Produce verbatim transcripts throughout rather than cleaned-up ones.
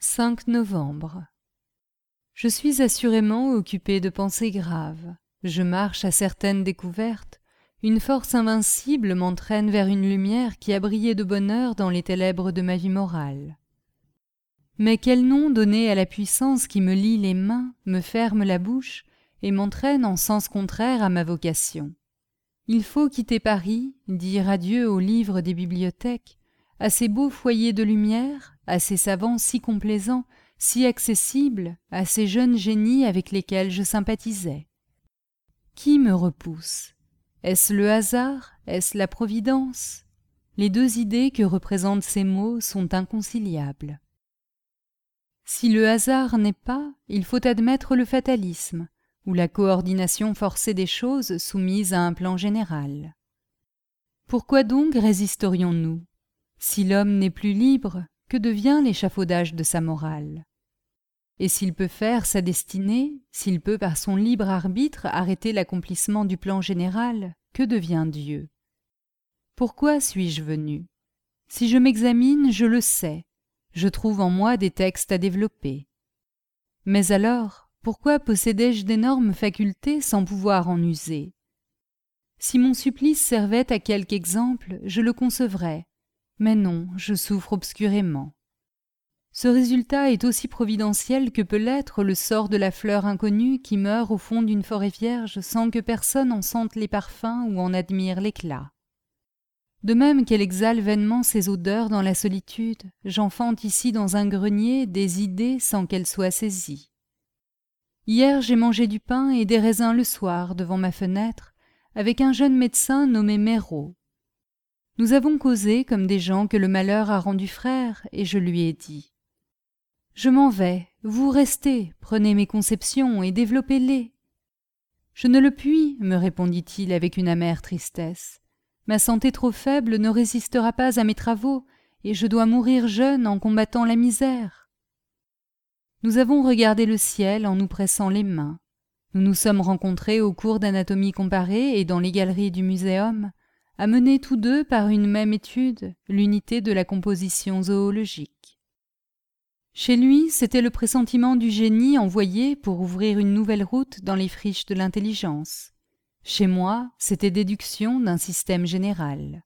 cinq novembre. Je suis assurément occupé de pensées graves. Je marche à certaines découvertes. Une force invincible m'entraîne vers une lumière qui a brillé de bonheur dans les ténèbres de ma vie morale. Mais quel nom donner à la puissance qui me lie les mains, me ferme la bouche et m'entraîne en sens contraire à ma vocation? Il faut quitter Paris, dire adieu aux livres des bibliothèques, à ces beaux foyers de lumière, à ces savants si complaisants, si accessibles, à ces jeunes génies avec lesquels je sympathisais. Qui me repousse? Est-ce le hasard? Est-ce la providence? Les deux idées que représentent ces mots sont inconciliables. Si le hasard n'est pas, il faut admettre le fatalisme, ou la coordination forcée des choses soumises à un plan général. Pourquoi donc résisterions-nous? Si l'homme n'est plus libre, que devient l'échafaudage de sa morale? Et s'il peut faire sa destinée, s'il peut par son libre arbitre arrêter l'accomplissement du plan général, que devient Dieu? Pourquoi suis-je venu? Si je m'examine, je le sais, je trouve en moi des textes à développer. Mais alors, pourquoi possédais-je d'énormes facultés sans pouvoir en user? Si mon supplice servait à quelque exemple, je le concevrais, mais non, je souffre obscurément. Ce résultat est aussi providentiel que peut l'être le sort de la fleur inconnue qui meurt au fond d'une forêt vierge sans que personne en sente les parfums ou en admire l'éclat. De même qu'elle exhale vainement ses odeurs dans la solitude, j'enfante ici dans un grenier des idées sans qu'elles soient saisies. Hier j'ai mangé du pain et des raisins le soir devant ma fenêtre avec un jeune médecin nommé Méraud. Nous avons causé comme des gens que le malheur a rendus frères et je lui ai dit: je m'en vais, vous restez, prenez mes conceptions et développez-les. Je ne le puis, me répondit-il avec une amère tristesse. Ma santé trop faible ne résistera pas à mes travaux, et je dois mourir jeune en combattant la misère. Nous avons regardé le ciel en nous pressant les mains. Nous nous sommes rencontrés au cours d'anatomie comparée et dans les galeries du muséum, amenés tous deux par une même étude, l'unité de la composition zoologique. Chez lui, c'était le pressentiment du génie envoyé pour ouvrir une nouvelle route dans les friches de l'intelligence. Chez moi, c'était déduction d'un système général.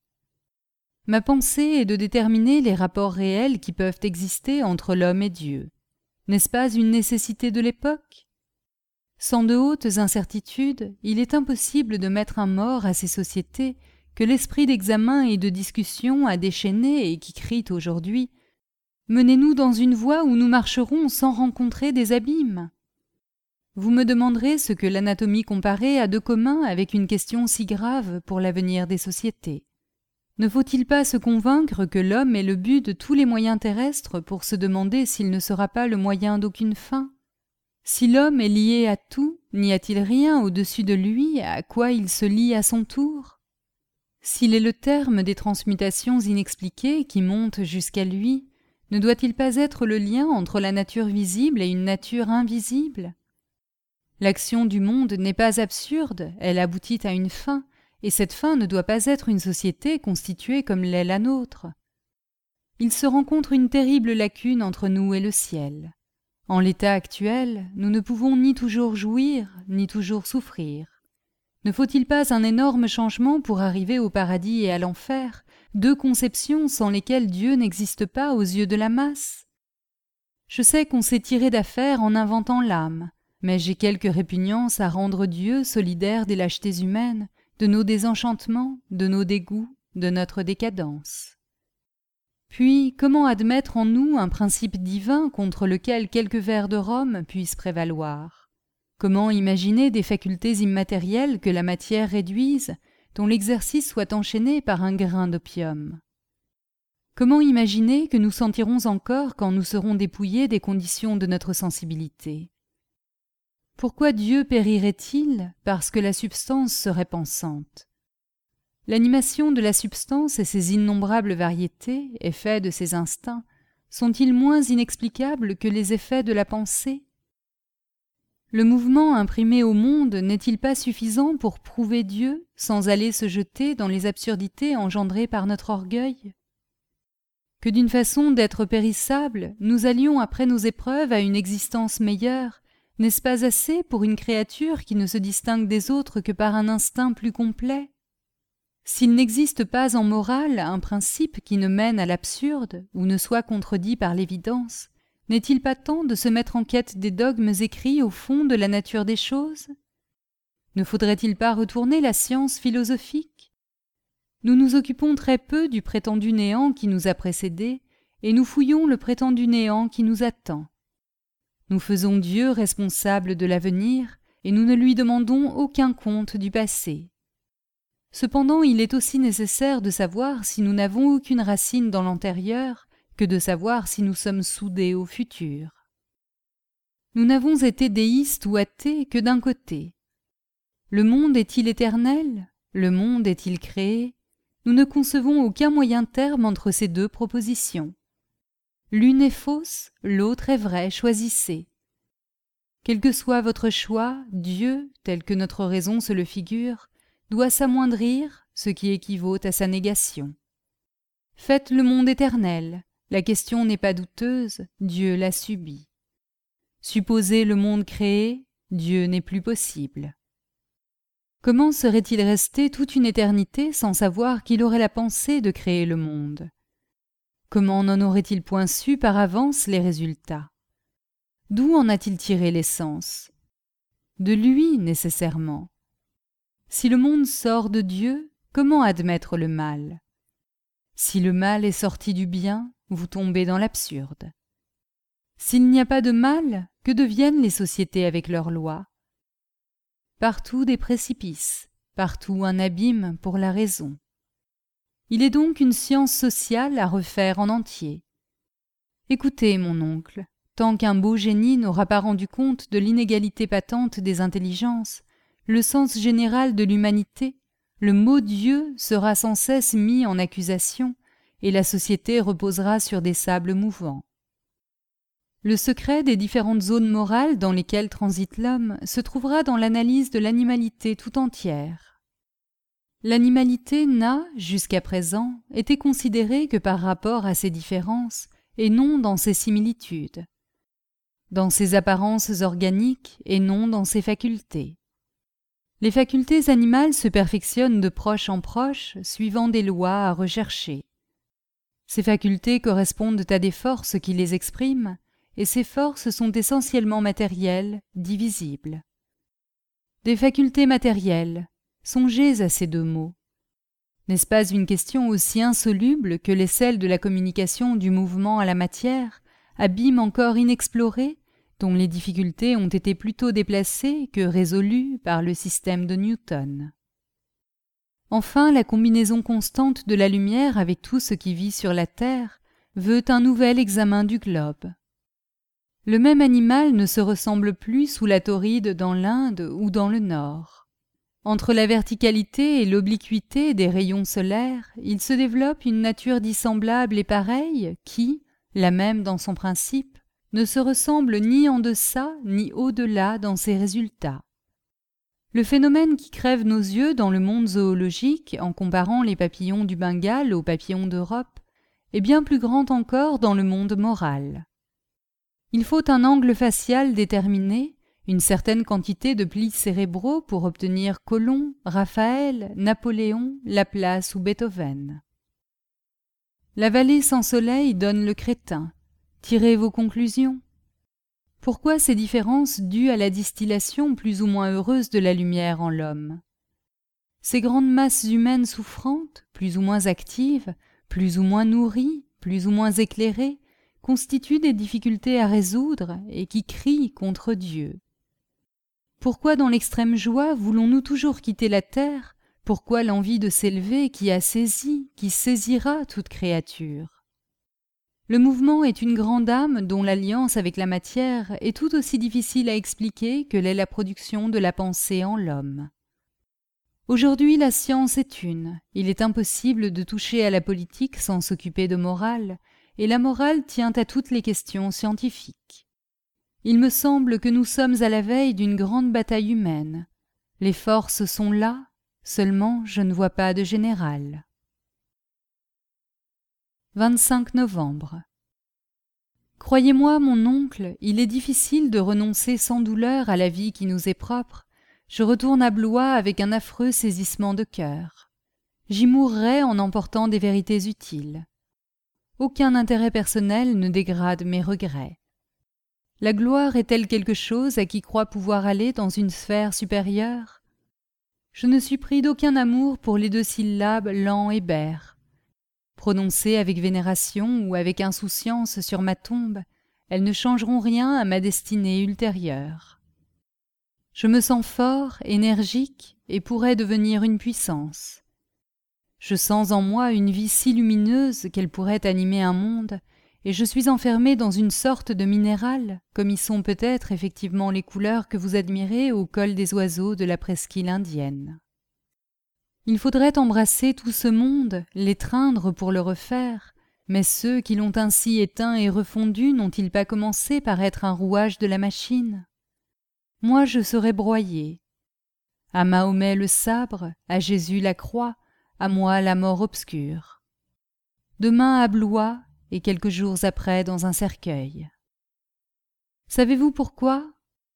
Ma pensée est de déterminer les rapports réels qui peuvent exister entre l'homme et Dieu. N'est-ce pas une nécessité de l'époque? Sans de hautes incertitudes, il est impossible de mettre un mort à ces sociétés que l'esprit d'examen et de discussion a déchaînées et qui crient aujourd'hui: menez-nous dans une voie où nous marcherons sans rencontrer des abîmes. Vous me demanderez ce que l'anatomie comparée a de commun avec une question si grave pour l'avenir des sociétés. Ne faut-il pas se convaincre que l'homme est le but de tous les moyens terrestres pour se demander s'il ne sera pas le moyen d'aucune fin? Si l'homme est lié à tout, n'y a-t-il rien au-dessus de lui à quoi il se lie à son tour? S'il est le terme des transmutations inexpliquées qui montent jusqu'à lui, ne doit-il pas être le lien entre la nature visible et une nature invisible? L'action du monde n'est pas absurde, elle aboutit à une fin, et cette fin ne doit pas être une société constituée comme l'est la nôtre. Il se rencontre une terrible lacune entre nous et le ciel. En l'état actuel, nous ne pouvons ni toujours jouir, ni toujours souffrir. Ne faut-il pas un énorme changement pour arriver au paradis et à l'enfer, deux conceptions sans lesquelles Dieu n'existe pas aux yeux de la masse? Je sais qu'on s'est tiré d'affaire en inventant l'âme, mais j'ai quelque répugnance à rendre Dieu solidaire des lâchetés humaines, de nos désenchantements, de nos dégoûts, de notre décadence. Puis, comment admettre en nous un principe divin contre lequel quelques vers de Rome puissent prévaloir? Comment imaginer des facultés immatérielles que la matière réduise, dont l'exercice soit enchaîné par un grain d'opium? Comment imaginer que nous sentirons encore quand nous serons dépouillés des conditions de notre sensibilité? Pourquoi Dieu périrait-il? Parce que la substance serait pensante. L'animation de la substance et ses innombrables variétés, effets de ses instincts, sont-ils moins inexplicables que les effets de la pensée? Le mouvement imprimé au monde n'est-il pas suffisant pour prouver Dieu, sans aller se jeter dans les absurdités engendrées par notre orgueil? que d'une façon d'être périssable, nous allions après nos épreuves à une existence meilleure, n'est-ce pas assez pour une créature qui ne se distingue des autres que par un instinct plus complet? S'il n'existe pas en morale un principe qui ne mène à l'absurde ou ne soit contredit par l'évidence, n'est-il pas temps de se mettre en quête des dogmes écrits au fond de la nature des choses? Ne faudrait-il pas retourner la science philosophique? Nous nous occupons très peu du prétendu néant qui nous a précédés, et nous fouillons le prétendu néant qui nous attend. Nous faisons Dieu responsable de l'avenir, et nous ne lui demandons aucun compte du passé. Cependant, il est aussi nécessaire de savoir si nous n'avons aucune racine dans l'antérieur que de savoir si nous sommes soudés au futur. Nous n'avons été déistes ou athées que d'un côté. Le monde est-il éternel? Le monde est-il créé? Nous ne concevons aucun moyen terme entre ces deux propositions. L'une est fausse, l'autre est vraie, choisissez. Quel que soit votre choix, Dieu, tel que notre raison se le figure, doit s'amoindrir, ce qui équivaut à sa négation. Faites le monde éternel, la question n'est pas douteuse, Dieu l'a subie. Supposez le monde créé, Dieu n'est plus possible. Comment serait-il resté toute une éternité sans savoir qu'il aurait la pensée de créer le monde? Comment n'en aurait-il point su par avance les résultats? D'où en a-t-il tiré l'essence? De lui, nécessairement. Si le monde sort de Dieu, comment admettre le mal? Si le mal est sorti du bien, vous tombez dans l'absurde. S'il n'y a pas de mal, que deviennent les sociétés avec leurs lois? Partout des précipices, partout un abîme pour la raison. Il est donc une science sociale à refaire en entier. Écoutez, mon oncle, tant qu'un beau génie n'aura pas rendu compte de l'inégalité patente des intelligences, le sens général de l'humanité, le mot Dieu sera sans cesse mis en accusation, et la société reposera sur des sables mouvants. Le secret des différentes zones morales dans lesquelles transite l'homme se trouvera dans l'analyse de l'animalité tout entière. L'animalité n'a, jusqu'à présent, été considérée que par rapport à ses différences, et non dans ses similitudes, dans ses apparences organiques et non dans ses facultés. Les facultés animales se perfectionnent de proche en proche, suivant des lois à rechercher. Ces facultés correspondent à des forces qui les expriment, et ces forces sont essentiellement matérielles, divisibles. Des facultés matérielles, songez à ces deux mots. N'est-ce pas une question aussi insoluble que les celles de la communication du mouvement à la matière, abîme encore inexploré, dont les difficultés ont été plutôt déplacées que résolues par le système de Newton? Enfin, la combinaison constante de la lumière avec tout ce qui vit sur la Terre veut un nouvel examen du globe. Le même animal ne se ressemble plus sous la Tauride dans l'Inde ou dans le Nord. Entre la verticalité et l'obliquité des rayons solaires, il se développe une nature dissemblable et pareille qui, la même dans son principe, ne se ressemble ni en deçà ni au-delà dans ses résultats. Le phénomène qui crève nos yeux dans le monde zoologique en comparant les papillons du Bengale aux papillons d'Europe est bien plus grand encore dans le monde moral. Il faut un angle facial déterminé, une certaine quantité de plis cérébraux pour obtenir Colomb, Raphaël, Napoléon, Laplace ou Beethoven. La vallée sans soleil donne le crétin. Tirez vos conclusions. Pourquoi ces différences dues à la distillation plus ou moins heureuse de la lumière en l'homme? Ces grandes masses humaines souffrantes, plus ou moins actives, plus ou moins nourries, plus ou moins éclairées, constituent des difficultés à résoudre et qui crient contre Dieu. Pourquoi dans l'extrême joie voulons-nous toujours quitter la terre? Pourquoi l'envie de s'élever qui a saisi, qui saisira toute créature? Le mouvement est une grande âme dont l'alliance avec la matière est tout aussi difficile à expliquer que l'est la production de la pensée en l'homme. Aujourd'hui, la science est une. Il est impossible de toucher à la politique sans s'occuper de morale, et la morale tient à toutes les questions scientifiques. Il me semble que nous sommes à la veille d'une grande bataille humaine. Les forces sont là, seulement je ne vois pas de général. vingt-cinq novembre. Croyez-moi, mon oncle, il est difficile de renoncer sans douleur à la vie qui nous est propre. Je retourne à Blois avec un affreux saisissement de cœur. J'y mourrai en emportant des vérités utiles. Aucun intérêt personnel ne dégrade mes regrets. La gloire est-elle quelque chose à qui croit pouvoir aller dans une sphère supérieure? Je ne suis pris d'aucun amour pour les deux syllabes lent et bert. Prononcées avec vénération ou avec insouciance sur ma tombe, elles ne changeront rien à ma destinée ultérieure. Je me sens fort, énergique et pourrais devenir une puissance. Je sens en moi une vie si lumineuse qu'elle pourrait animer un monde, et je suis enfermé dans une sorte de minéral, comme y sont peut-être effectivement les couleurs que vous admirez au col des oiseaux de la presqu'île indienne. Il faudrait embrasser tout ce monde, l'étreindre pour le refaire, mais ceux qui l'ont ainsi éteint et refondu n'ont-ils pas commencé par être un rouage de la machine? Moi je serais broyé. À Mahomet le sabre, à Jésus la croix, à moi la mort obscure. Demain à Blois, et quelques jours après dans un cercueil. Savez-vous pourquoi?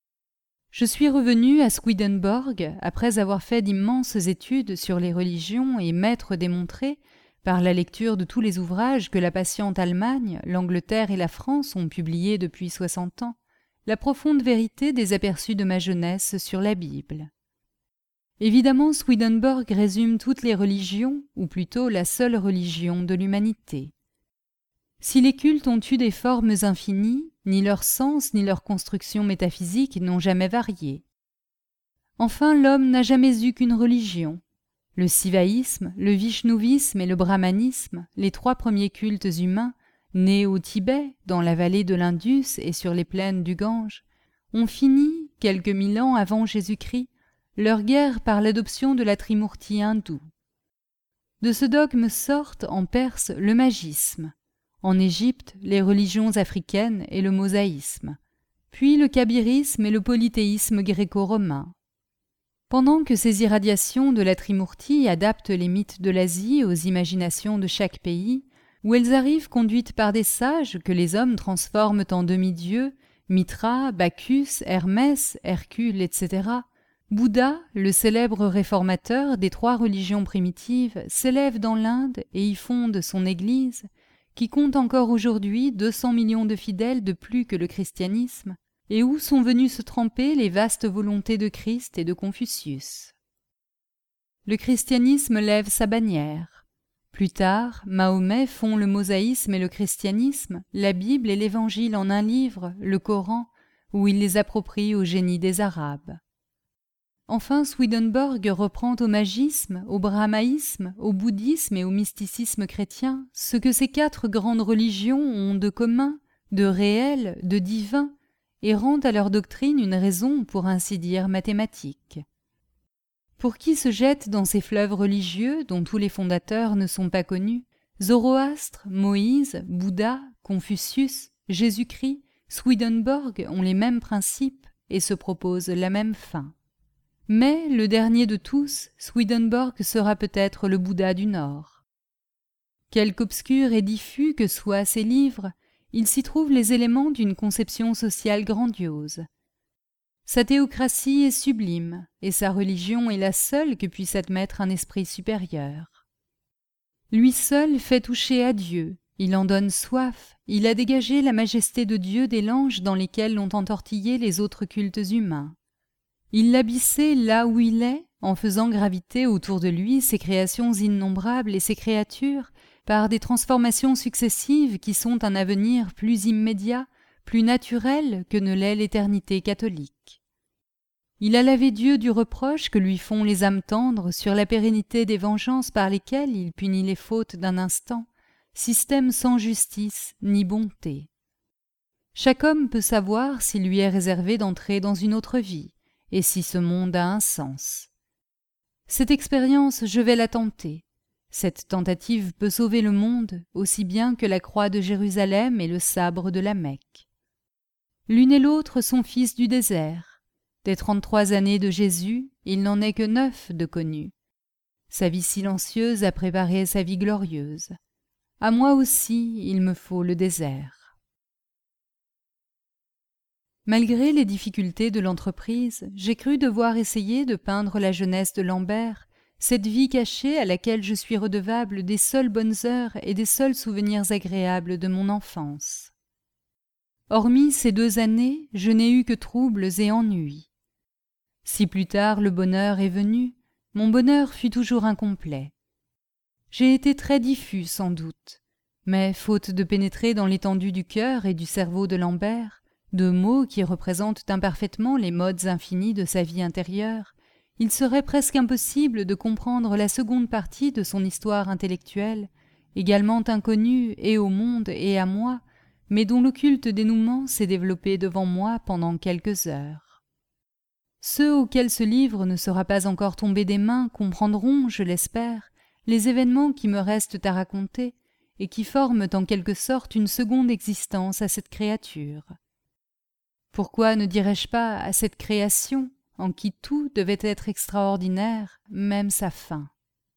Je suis revenu à Swedenborg après avoir fait d'immenses études sur les religions et m'être démontré, par la lecture de tous les ouvrages que la patiente Allemagne, l'Angleterre et la France ont publiés depuis soixante ans, la profonde vérité des aperçus de ma jeunesse sur la Bible. Évidemment, Swedenborg résume toutes les religions, ou plutôt la seule religion de l'humanité. Si les cultes ont eu des formes infinies, ni leur sens ni leur construction métaphysique n'ont jamais varié. Enfin, l'homme n'a jamais eu qu'une religion. Le sivaïsme, le vishnouisme et le brahmanisme, les trois premiers cultes humains, nés au Tibet, dans la vallée de l'Indus et sur les plaines du Gange, ont fini, quelques mille ans avant Jésus-Christ, leur guerre par l'adoption de la trimurti hindoue. De ce dogme sortent en Perse le magisme, en Égypte les religions africaines et le mosaïsme, puis le kabirisme et le polythéisme gréco-romain. Pendant que ces irradiations de la trimurti adaptent les mythes de l'Asie aux imaginations de chaque pays, où elles arrivent conduites par des sages que les hommes transforment en demi-dieux, Mitra, Bacchus, Hermès, Hercule, et cetera, Bouddha, le célèbre réformateur des trois religions primitives, s'élève dans l'Inde et y fonde son Église, qui compte encore aujourd'hui deux cents millions de fidèles de plus que le christianisme, et où sont venus se tremper les vastes volontés de Christ et de Confucius. Le christianisme lève sa bannière. Plus tard, Mahomet fond le mosaïsme et le christianisme, la Bible et l'Évangile en un livre, le Coran, où il les approprie au génie des Arabes. Enfin, Swedenborg reprend au magisme, au brahmaïsme, au bouddhisme et au mysticisme chrétien ce que ces quatre grandes religions ont de commun, de réel, de divin, et rend à leur doctrine une raison, pour ainsi dire, mathématique. Pour qui se jette dans ces fleuves religieux dont tous les fondateurs ne sont pas connus, Zoroastre, Moïse, Bouddha, Confucius, Jésus-Christ, Swedenborg ont les mêmes principes et se proposent la même fin. Mais le dernier de tous, Swedenborg sera peut-être le Bouddha du Nord. Quelque obscur et diffus que soient ses livres, il s'y trouve les éléments d'une conception sociale grandiose. Sa théocratie est sublime, et sa religion est la seule que puisse admettre un esprit supérieur. Lui seul fait toucher à Dieu, il en donne soif, il a dégagé la majesté de Dieu des langes dans lesquelles l'ont entortillé les autres cultes humains. Il l'a bissé là où il est, en faisant graviter autour de lui ses créations innombrables et ses créatures, par des transformations successives qui sont un avenir plus immédiat, plus naturel que ne l'est l'éternité catholique. Il a lavé Dieu du reproche que lui font les âmes tendres sur la pérennité des vengeances par lesquelles il punit les fautes d'un instant, système sans justice ni bonté. Chaque homme peut savoir s'il lui est réservé d'entrer dans une autre vie, et si ce monde a un sens. Cette expérience, je vais la tenter. Cette tentative peut sauver le monde aussi bien que la croix de Jérusalem et le sabre de la Mecque. L'une et l'autre sont fils du désert. Des trente-trois années de Jésus, il n'en est que neuf de connus. Sa vie silencieuse a préparé sa vie glorieuse. À moi aussi, il me faut le désert. Malgré les difficultés de l'entreprise, j'ai cru devoir essayer de peindre la jeunesse de Lambert, cette vie cachée à laquelle je suis redevable des seules bonnes heures et des seuls souvenirs agréables de mon enfance. Hormis ces deux années, je n'ai eu que troubles et ennuis. Si plus tard le bonheur est venu, mon bonheur fut toujours incomplet. J'ai été très diffus sans doute, mais faute de pénétrer dans l'étendue du cœur et du cerveau de Lambert, deux mots qui représentent imparfaitement les modes infinis de sa vie intérieure, il serait presque impossible de comprendre la seconde partie de son histoire intellectuelle, également inconnue et au monde et à moi, mais dont l'occulte dénouement s'est développé devant moi pendant quelques heures. Ceux auxquels ce livre ne sera pas encore tombé des mains comprendront, je l'espère, les événements qui me restent à raconter et qui forment en quelque sorte une seconde existence à cette créature. Pourquoi ne dirais-je pas à cette création, en qui tout devait être extraordinaire, même sa fin?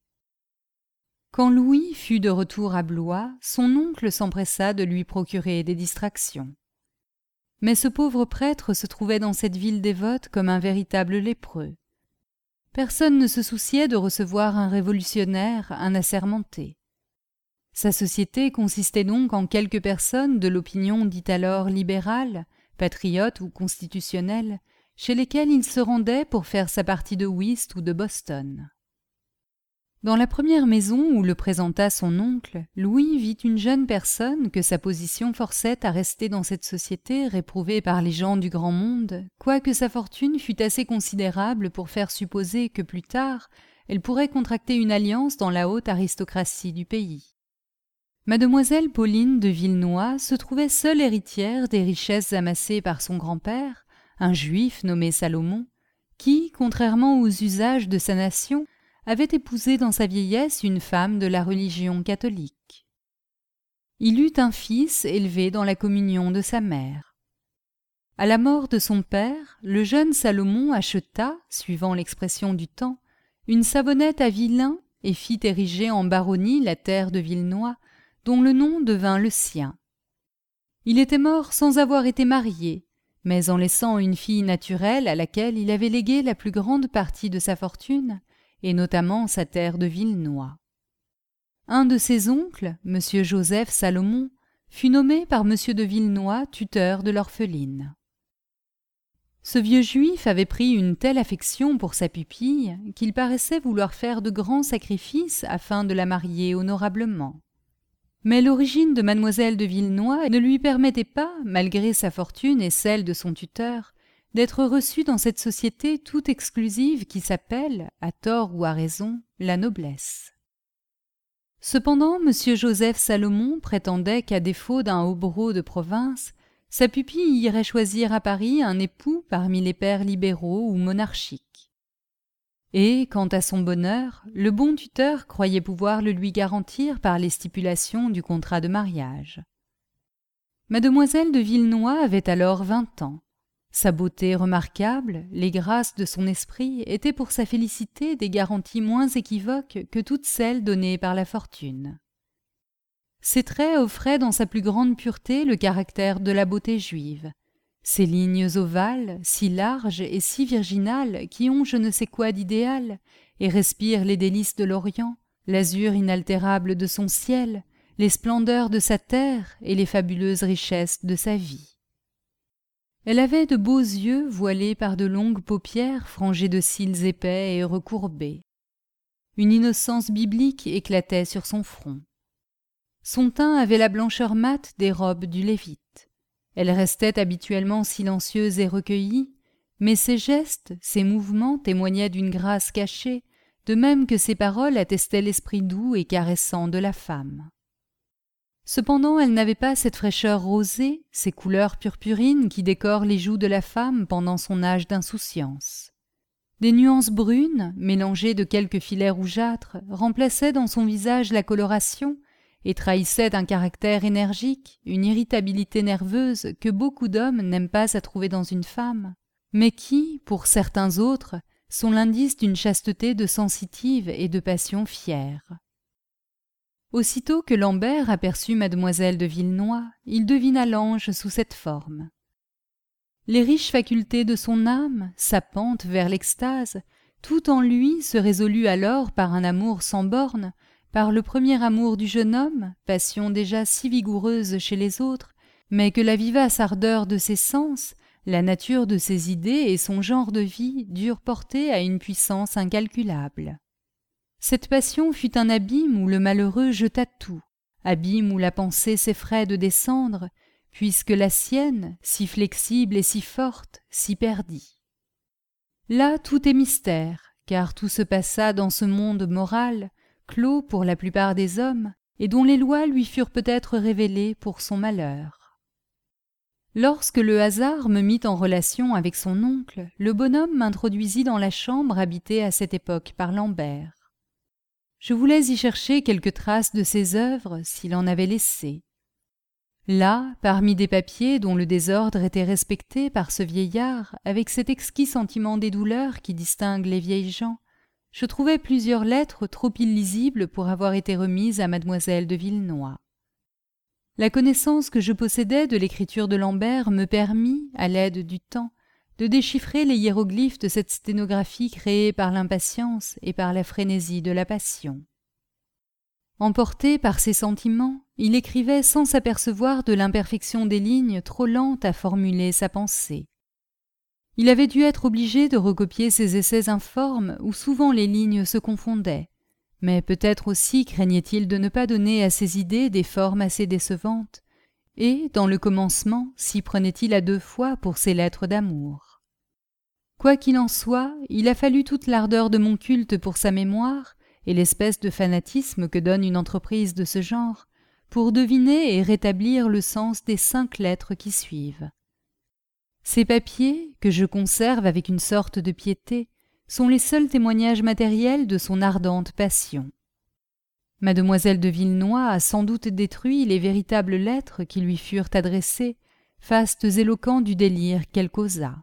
Quand Louis fut de retour à Blois, son oncle s'empressa de lui procurer des distractions. Mais ce pauvre prêtre se trouvait dans cette ville dévote comme un véritable lépreux. Personne ne se souciait de recevoir un révolutionnaire, un assermenté. Sa société consistait donc en quelques personnes de l'opinion dite alors libérale, patriote ou constitutionnelle, chez lesquelles il se rendait pour faire sa partie de whist ou de Boston. Dans la première maison où le présenta son oncle, Louis vit une jeune personne que sa position forçait à rester dans cette société réprouvée par les gens du grand monde, quoique sa fortune fût assez considérable pour faire supposer que plus tard, elle pourrait contracter une alliance dans la haute aristocratie du pays. Mademoiselle Pauline de Villenoix se trouvait seule héritière des richesses amassées par son grand-père, un juif nommé Salomon, qui, contrairement aux usages de sa nation, avait épousé dans sa vieillesse une femme de la religion catholique. Il eut un fils élevé dans la communion de sa mère. À la mort de son père, le jeune Salomon acheta, suivant l'expression du temps, une savonnette à Vilain et fit ériger en baronnie la terre de Villenoix, dont le nom devint le sien. Il était mort sans avoir été marié, mais en laissant une fille naturelle à laquelle il avait légué la plus grande partie de sa fortune, et notamment sa terre de Villenoix. Un de ses oncles, M. Joseph Salomon, fut nommé par M. de Villenoix tuteur de l'orpheline. Ce vieux juif avait pris une telle affection pour sa pupille qu'il paraissait vouloir faire de grands sacrifices afin de la marier honorablement. Mais l'origine de mademoiselle de Villenoix ne lui permettait pas, malgré sa fortune et celle de son tuteur, d'être reçue dans cette société toute exclusive qui s'appelle, à tort ou à raison, la noblesse. Cependant, M. Joseph Salomon prétendait qu'à défaut d'un hobereau de province, sa pupille irait choisir à Paris un époux parmi les pères libéraux ou monarchiques. Et, quant à son bonheur, le bon tuteur croyait pouvoir le lui garantir par les stipulations du contrat de mariage. Mademoiselle de Villenoix avait alors vingt ans. Sa beauté remarquable, les grâces de son esprit étaient pour sa félicité des garanties moins équivoques que toutes celles données par la fortune. Ses traits offraient dans sa plus grande pureté le caractère de la beauté juive. Ces lignes ovales, si larges et si virginales, qui ont je ne sais quoi d'idéal, et respirent les délices de l'Orient, l'azur inaltérable de son ciel, les splendeurs de sa terre et les fabuleuses richesses de sa vie. Elle avait de beaux yeux voilés par de longues paupières frangées de cils épais et recourbés. Une innocence biblique éclatait sur son front. Son teint avait la blancheur mate des robes du Lévite. Elle restait habituellement silencieuse et recueillie, mais ses gestes, ses mouvements témoignaient d'une grâce cachée, de même que ses paroles attestaient l'esprit doux et caressant de la femme. Cependant, elle n'avait pas cette fraîcheur rosée, ces couleurs purpurines qui décorent les joues de la femme pendant son âge d'insouciance. Des nuances brunes, mélangées de quelques filets rougeâtres, remplaçaient dans son visage la coloration et trahissaient un caractère énergique, une irritabilité nerveuse que beaucoup d'hommes n'aiment pas à trouver dans une femme, mais qui, pour certains autres, sont l'indice d'une chasteté de sensitive et de passion fière. Aussitôt que Lambert aperçut mademoiselle de Villenoix, il devina l'ange sous cette forme. Les riches facultés de son âme, sa pente vers l'extase, tout en lui se résolut alors par un amour sans bornes, par le premier amour du jeune homme, passion déjà si vigoureuse chez les autres, mais que la vivace ardeur de ses sens, la nature de ses idées et son genre de vie durent porter à une puissance incalculable. Cette passion fut un abîme où le malheureux jeta tout, abîme où la pensée s'effraie de descendre, puisque la sienne, si flexible et si forte, s'y perdit. Là tout est mystère, car tout se passa dans ce monde moral, clos pour la plupart des hommes, et dont les lois lui furent peut-être révélées pour son malheur. Lorsque le hasard me mit en relation avec son oncle, le bonhomme m'introduisit dans la chambre habitée à cette époque par Lambert. Je voulais y chercher quelques traces de ses œuvres, s'il en avait laissé. Là, parmi des papiers dont le désordre était respecté par ce vieillard, avec cet exquis sentiment des douleurs qui distingue les vieilles gens, je trouvai plusieurs lettres trop illisibles pour avoir été remises à mademoiselle de Villenoix. La connaissance que je possédais de l'écriture de Lambert me permit, à l'aide du temps, de déchiffrer les hiéroglyphes de cette sténographie créée par l'impatience et par la frénésie de la passion. Emporté par ses sentiments, il écrivait sans s'apercevoir de l'imperfection des lignes trop lentes à formuler sa pensée. Il avait dû être obligé de recopier ses essais informes où souvent les lignes se confondaient, mais peut-être aussi craignait-il de ne pas donner à ses idées des formes assez décevantes, et, dans le commencement, s'y prenait-il à deux fois pour ses lettres d'amour. Quoi qu'il en soit, il a fallu toute l'ardeur de mon culte pour sa mémoire, et l'espèce de fanatisme que donne une entreprise de ce genre, pour deviner et rétablir le sens des cinq lettres qui suivent. Ces papiers, que je conserve avec une sorte de piété, sont les seuls témoignages matériels de son ardente passion. Mademoiselle de Villenoix a sans doute détruit les véritables lettres qui lui furent adressées, fastes éloquents du délire qu'elle causa.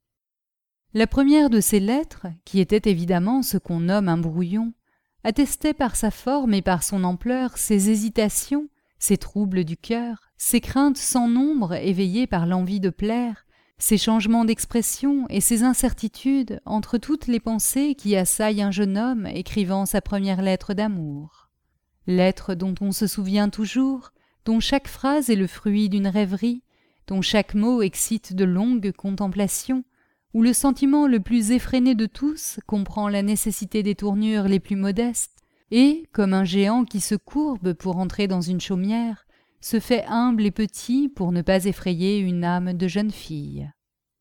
La première de ces lettres, qui était évidemment ce qu'on nomme un brouillon, attestait par sa forme et par son ampleur ses hésitations, ses troubles du cœur, ses craintes sans nombre éveillées par l'envie de plaire, ses changements d'expression et ses incertitudes entre toutes les pensées qui assaillent un jeune homme écrivant sa première lettre d'amour. Lettre dont on se souvient toujours, dont chaque phrase est le fruit d'une rêverie, dont chaque mot excite de longues contemplations, où le sentiment le plus effréné de tous comprend la nécessité des tournures les plus modestes, et, comme un géant qui se courbe pour entrer dans une chaumière, se fait humble et petit pour ne pas effrayer une âme de jeune fille.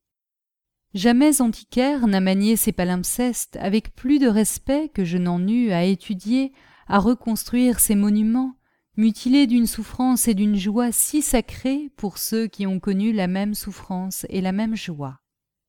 Jamais antiquaire n'a manié ces palimpsestes avec plus de respect que je n'en eus à étudier, à reconstruire ces monuments, mutilés d'une souffrance et d'une joie si sacrées pour ceux qui ont connu la même souffrance et la même joie.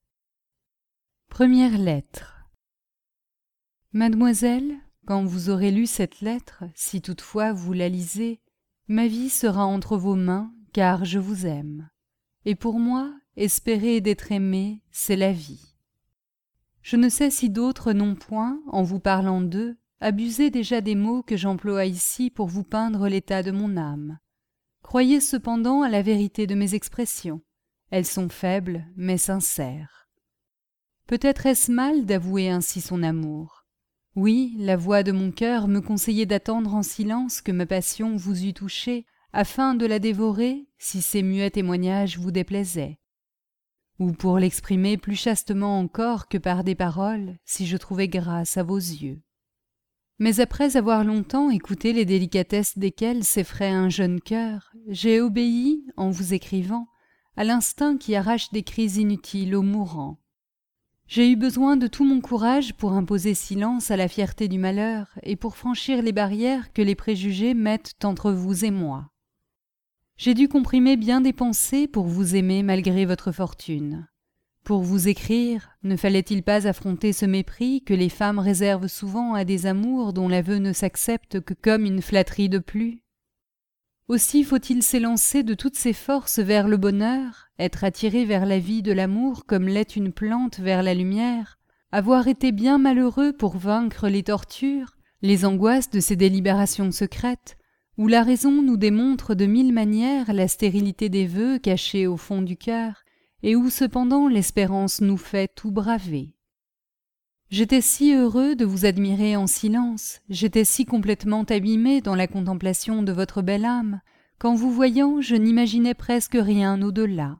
Première lettre. Mademoiselle, quand vous aurez lu cette lettre, si toutefois vous la lisez, ma vie sera entre vos mains, car je vous aime. Et pour moi, espérer d'être aimé, c'est la vie. Je ne sais si d'autres n'ont point, en vous parlant d'eux, abusé déjà des mots que j'emploie ici pour vous peindre l'état de mon âme. Croyez cependant à la vérité de mes expressions. Elles sont faibles, mais sincères. Peut-être est-ce mal d'avouer ainsi son amour. Oui, la voix de mon cœur me conseillait d'attendre en silence que ma passion vous eût touché, afin de la dévorer, si ces muets témoignages vous déplaisaient. Ou pour l'exprimer plus chastement encore que par des paroles, si je trouvais grâce à vos yeux. Mais après avoir longtemps écouté les délicatesses desquelles s'effraie un jeune cœur, j'ai obéi, en vous écrivant, à l'instinct qui arrache des cris inutiles aux mourants. J'ai eu besoin de tout mon courage pour imposer silence à la fierté du malheur et pour franchir les barrières que les préjugés mettent entre vous et moi. J'ai dû comprimer bien des pensées pour vous aimer malgré votre fortune. Pour vous écrire, ne fallait-il pas affronter ce mépris que les femmes réservent souvent à des amours dont l'aveu ne s'accepte que comme une flatterie de plus ? Aussi faut-il s'élancer de toutes ses forces vers le bonheur, être attiré vers la vie de l'amour comme l'est une plante vers la lumière, avoir été bien malheureux pour vaincre les tortures, les angoisses de ces délibérations secrètes, où la raison nous démontre de mille manières la stérilité des vœux cachés au fond du cœur, et où cependant l'espérance nous fait tout braver. J'étais si heureux de vous admirer en silence, j'étais si complètement abîmé dans la contemplation de votre belle âme, qu'en vous voyant je n'imaginais presque rien au-delà.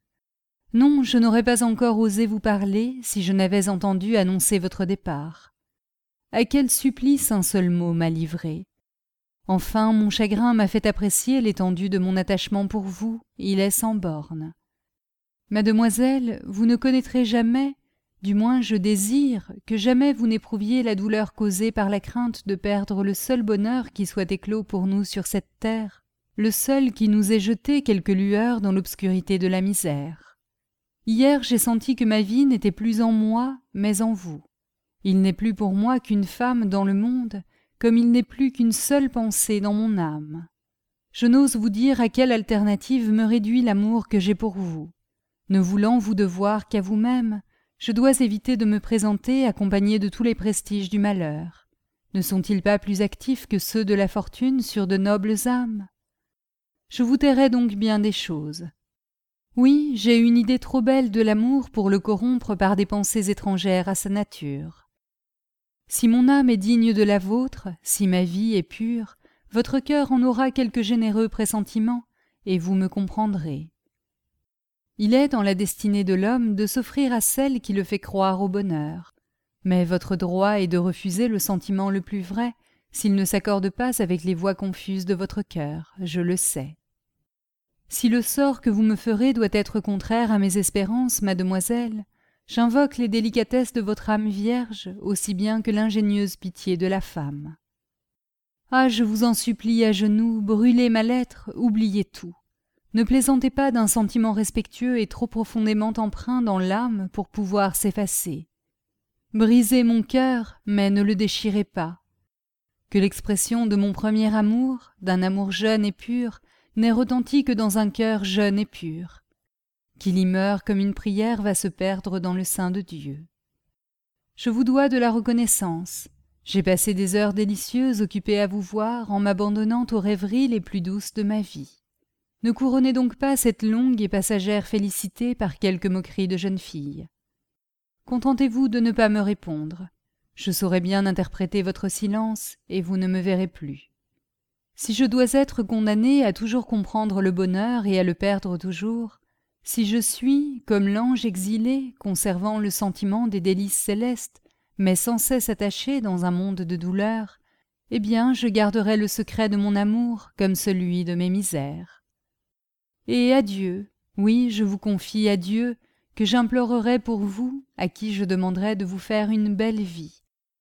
Non, je n'aurais pas encore osé vous parler si je n'avais entendu annoncer votre départ. À quel supplice un seul mot m'a livré. Enfin, mon chagrin m'a fait apprécier l'étendue de mon attachement pour vous, il est sans bornes. Mademoiselle, vous ne connaîtrez jamais, du moins je désire, que jamais vous n'éprouviez la douleur causée par la crainte de perdre le seul bonheur qui soit éclos pour nous sur cette terre, le seul qui nous ait jeté quelques lueurs dans l'obscurité de la misère. Hier j'ai senti que ma vie n'était plus en moi, mais en vous. Il n'est plus pour moi qu'une femme dans le monde, comme il n'est plus qu'une seule pensée dans mon âme. Je n'ose vous dire à quelle alternative me réduit l'amour que j'ai pour vous. Ne voulant vous devoir qu'à vous-même, je dois éviter de me présenter accompagné de tous les prestiges du malheur. Ne sont-ils pas plus actifs que ceux de la fortune sur de nobles âmes? Je vous tairai donc bien des choses. Oui, j'ai une idée trop belle de l'amour pour le corrompre par des pensées étrangères à sa nature. Si mon âme est digne de la vôtre, si ma vie est pure, votre cœur en aura quelques généreux pressentiments, et vous me comprendrez. Il est dans la destinée de l'homme de s'offrir à celle qui le fait croire au bonheur. Mais votre droit est de refuser le sentiment le plus vrai, s'il ne s'accorde pas avec les voix confuses de votre cœur, je le sais. Si le sort que vous me ferez doit être contraire à mes espérances, mademoiselle, j'invoque les délicatesses de votre âme vierge aussi bien que l'ingénieuse pitié de la femme. Ah, je vous en supplie à genoux, brûlez ma lettre, oubliez tout. Ne plaisantez pas d'un sentiment respectueux et trop profondément empreint dans l'âme pour pouvoir s'effacer. Brisez mon cœur, mais ne le déchirez pas. Que l'expression de mon premier amour, d'un amour jeune et pur, n'ait retenti que dans un cœur jeune et pur. Qu'il y meure comme une prière va se perdre dans le sein de Dieu. Je vous dois de la reconnaissance. J'ai passé des heures délicieuses occupées à vous voir en m'abandonnant aux rêveries les plus douces de ma vie. Ne couronnez donc pas cette longue et passagère félicité par quelques moqueries de jeune fille. Contentez-vous de ne pas me répondre. Je saurai bien interpréter votre silence, et vous ne me verrez plus. Si je dois être condamnée à toujours comprendre le bonheur et à le perdre toujours, si je suis, comme l'ange exilé, conservant le sentiment des délices célestes, mais sans cesse attaché dans un monde de douleur, eh bien je garderai le secret de mon amour comme celui de mes misères. Et à Dieu, oui, je vous confie à Dieu, que j'implorerai pour vous, à qui je demanderai de vous faire une belle vie.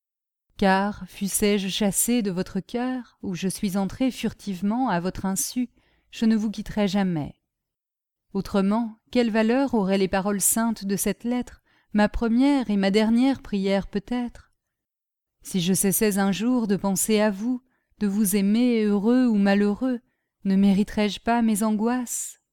Car, fussé-je chassé de votre cœur, ou je suis entré furtivement à votre insu, je ne vous quitterai jamais. Autrement, quelle valeur auraient les paroles saintes de cette lettre, ma première et ma dernière prière peut-être? Si je cessais un jour de penser à vous, de vous aimer heureux ou malheureux, ne mériterais-je pas mes angoisses,